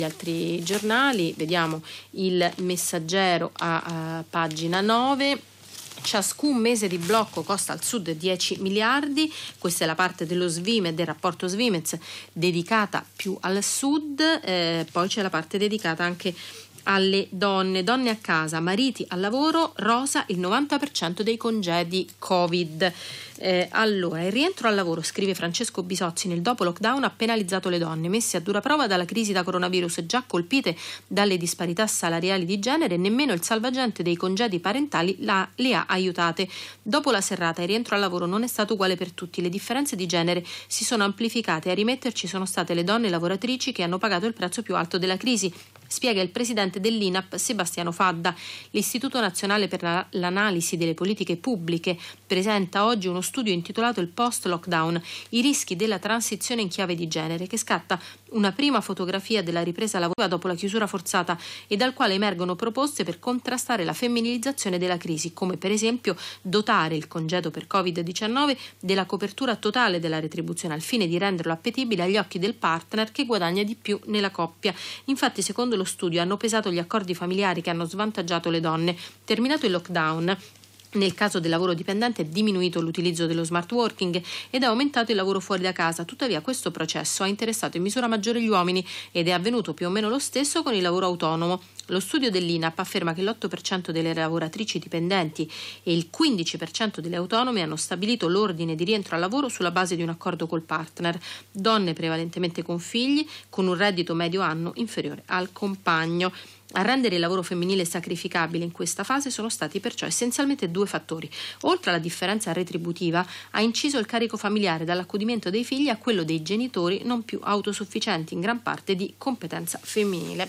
altri giornali, vediamo il Messaggero a pagina 9. Ciascun mese di blocco costa al Sud 10 miliardi, questa è la parte dello Svimez, del rapporto Svimez dedicata più al Sud, poi c'è la parte dedicata anche alle donne a casa, mariti al lavoro, rosa il 90% dei congedi Covid. Allora, il rientro al lavoro, scrive Francesco Bisozzi, nel dopo lockdown ha penalizzato le donne, messe a dura prova dalla crisi da coronavirus, già colpite dalle disparità salariali di genere, nemmeno il salvagente dei congedi parentali le ha aiutate. Dopo la serrata il rientro al lavoro non è stato uguale per tutti, le differenze di genere si sono amplificate e a rimetterci sono state le donne lavoratrici che hanno pagato il prezzo più alto della crisi, spiega il presidente dell'INAP Sebastiano Fadda. L'Istituto Nazionale per l'Analisi delle Politiche Pubbliche presenta oggi uno studio intitolato Il post-lockdown, i rischi della transizione in chiave di genere, che scatta una prima fotografia della ripresa lavorativa dopo la chiusura forzata e dal quale emergono proposte per contrastare la femminilizzazione della crisi, come per esempio dotare il congedo per Covid-19 della copertura totale della retribuzione al fine di renderlo appetibile agli occhi del partner che guadagna di più nella coppia. Infatti, secondo lo studio, hanno pesato gli accordi familiari che hanno svantaggiato le donne. Terminato il lockdown, nel caso del lavoro dipendente è diminuito l'utilizzo dello smart working ed è aumentato il lavoro fuori da casa. Tuttavia questo processo ha interessato in misura maggiore gli uomini ed è avvenuto più o meno lo stesso con il lavoro autonomo. Lo studio dell'INAP afferma che l'8% delle lavoratrici dipendenti e il 15% delle autonome hanno stabilito l'ordine di rientro al lavoro sulla base di un accordo col partner. Donne prevalentemente con figli, con un reddito medio anno inferiore al compagno. A rendere il lavoro femminile sacrificabile in questa fase sono stati perciò essenzialmente due fattori. Oltre alla differenza retributiva, ha inciso il carico familiare dall'accudimento dei figli a quello dei genitori non più autosufficienti, in gran parte di competenza femminile.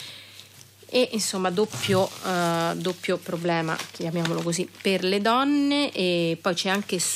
E insomma doppio problema, chiamiamolo così, per le donne. E poi c'è anche